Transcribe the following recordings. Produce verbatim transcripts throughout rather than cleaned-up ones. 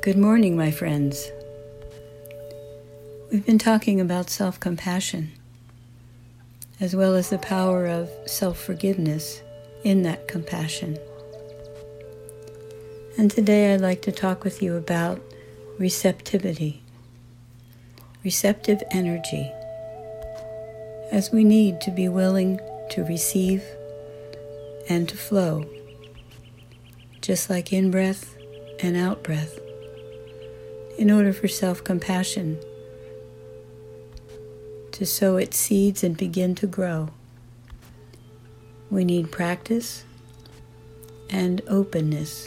Good morning, my friends. We've been talking about self-compassion, as well as the power of self-forgiveness in that compassion. And today I'd like to talk with you about receptivity, receptive energy, as we need to be willing to receive and to flow, just like in-breath and out-breath. In order for self-compassion to sow its seeds and begin to grow, we need practice and openness,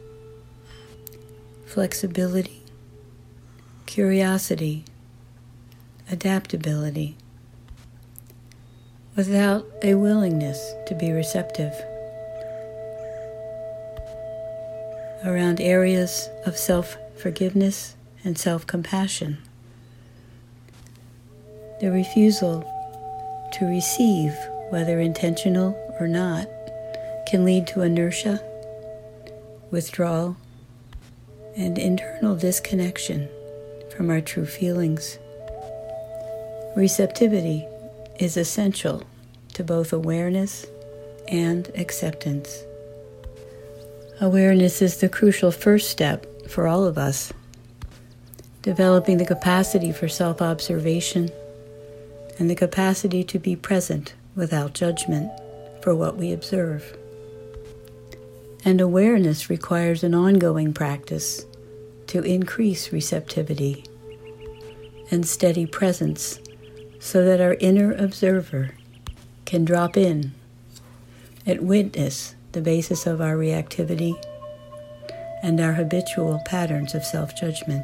flexibility, curiosity, adaptability, without a willingness to be receptive around areas of self-forgiveness and self-compassion. The refusal to receive, whether intentional or not, can lead to inertia, withdrawal, and internal disconnection from our true feelings. Receptivity is essential to both awareness and acceptance. Awareness is the crucial first step for all of us, developing the capacity for self-observation and the capacity to be present without judgment for what we observe. And awareness requires an ongoing practice to increase receptivity and steady presence so that our inner observer can drop in and witness the basis of our reactivity and our habitual patterns of self-judgment.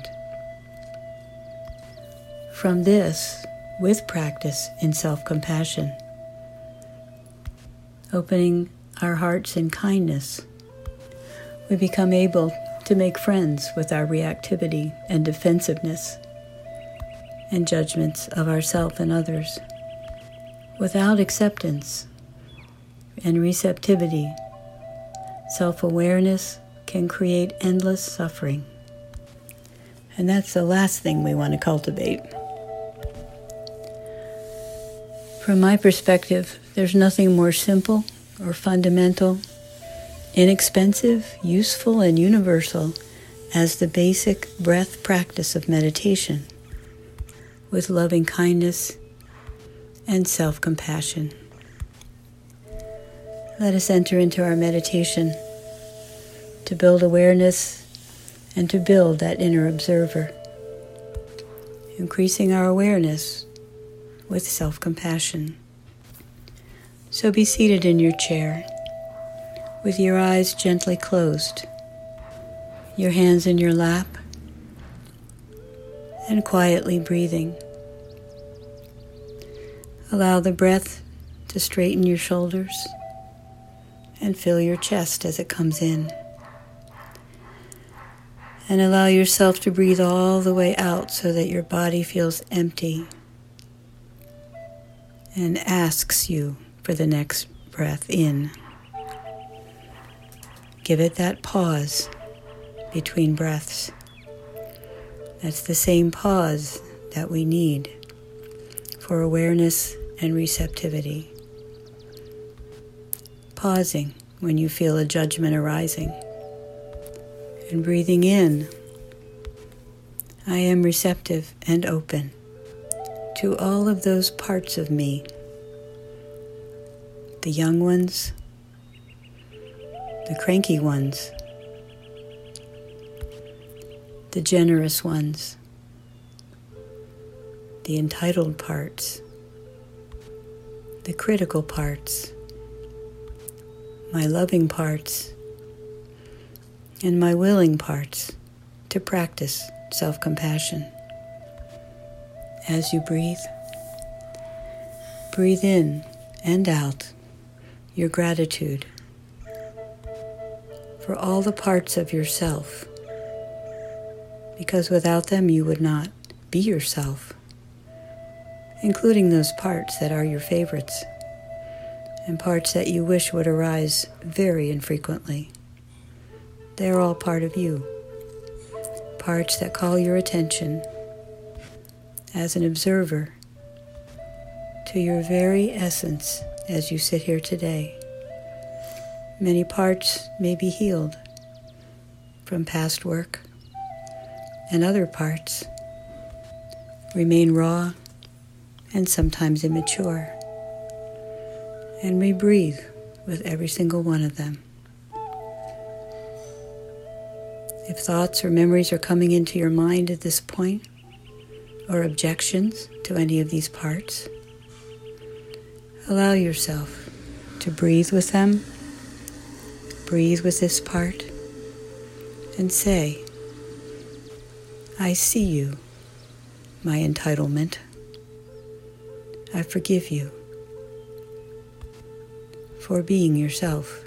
From this, with practice in self-compassion, opening our hearts in kindness, we become able to make friends with our reactivity and defensiveness and judgments of ourselves and others. Without acceptance and receptivity, self-awareness can create endless suffering. And that's the last thing we want to cultivate. From my perspective, there's nothing more simple or fundamental, inexpensive, useful, and universal as the basic breath practice of meditation with loving kindness and self-compassion. Let us enter into our meditation to build awareness and to build that inner observer, increasing our awareness with self-compassion. So be seated in your chair with your eyes gently closed, your hands in your lap, and quietly breathing. Allow the breath to straighten your shoulders and fill your chest as it comes in. And allow yourself to breathe all the way out so that your body feels empty and asks you for the next breath in. Give it that pause between breaths. That's the same pause that we need for awareness and receptivity. Pausing when you feel a judgment arising, and breathing in, I am receptive and open to all of those parts of me, the young ones, the cranky ones, the generous ones, the entitled parts, the critical parts, my loving parts, and my willing parts to practice self-compassion. As you breathe, breathe in and out your gratitude for all the parts of yourself, because without them you would not be yourself, including those parts that are your favorites and parts that you wish would arise very infrequently. They're all part of you, parts that call your attention as an observer to your very essence as you sit here today. Many parts may be healed from past work, and other parts remain raw and sometimes immature. And we breathe with every single one of them. If thoughts or memories are coming into your mind at this point, or objections to any of these parts, allow yourself to breathe with them, breathe with this part, and say, I see you, my entitlement. I forgive you for being yourself.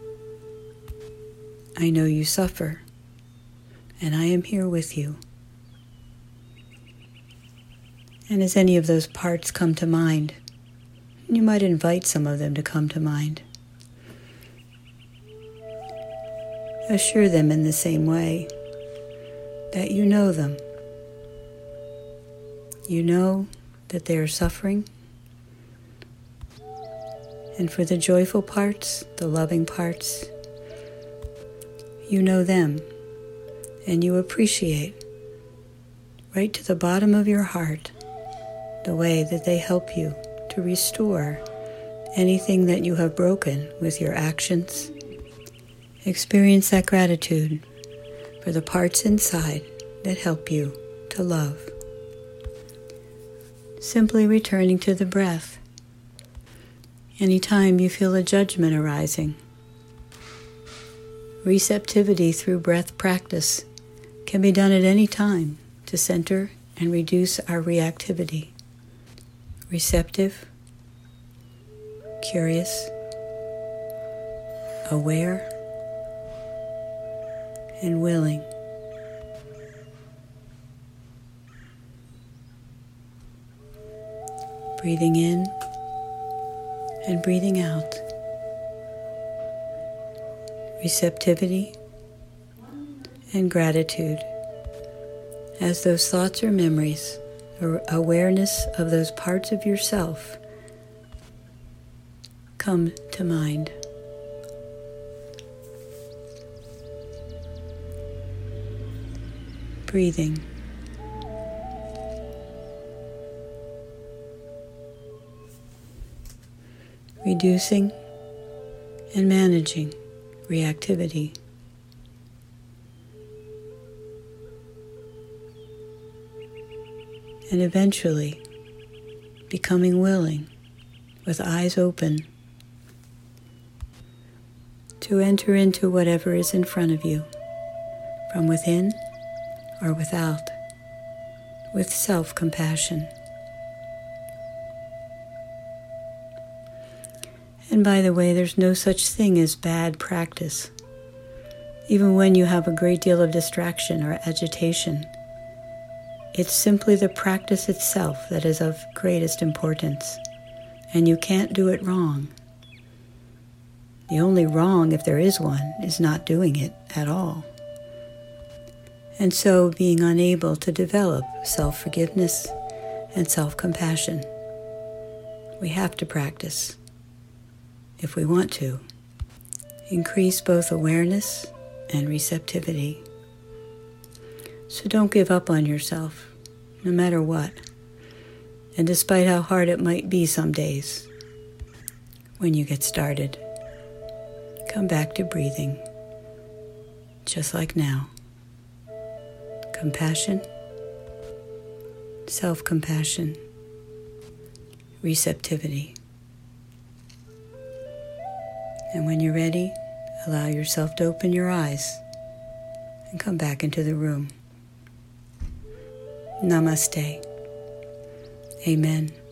I know you suffer, and I am here with you. And as any of those parts come to mind, you might invite some of them to come to mind. Assure them in the same way that you know them. You know that they are suffering. And for the joyful parts, the loving parts, you know them, and you appreciate right to the bottom of your heart the way that they help you to restore anything that you have broken with your actions. Experience that gratitude for the parts inside that help you to love. Simply returning to the breath. Anytime you feel a judgment arising, receptivity through breath practice can be done at any time to center and reduce our reactivity. Receptive, curious, aware, and willing. Breathing in and breathing out. Receptivity and gratitude as those thoughts or memories or awareness of those parts of yourself come to mind. Breathing. Reducing and managing reactivity. And eventually becoming willing, with eyes open, to enter into whatever is in front of you, from within or without, with self-compassion. And by the way, there's no such thing as bad practice. Even when you have a great deal of distraction or agitation, it's simply the practice itself that is of greatest importance, and you can't do it wrong. The only wrong, if there is one, is not doing it at all. And so being unable to develop self-forgiveness and self-compassion. We have to practice, if we want to, increase both awareness and receptivity. So don't give up on yourself, no matter what. And despite how hard it might be some days, when you get started, come back to breathing, just like now. Compassion, self-compassion, receptivity. And when you're ready, allow yourself to open your eyes and come back into the room. Namaste. Amen.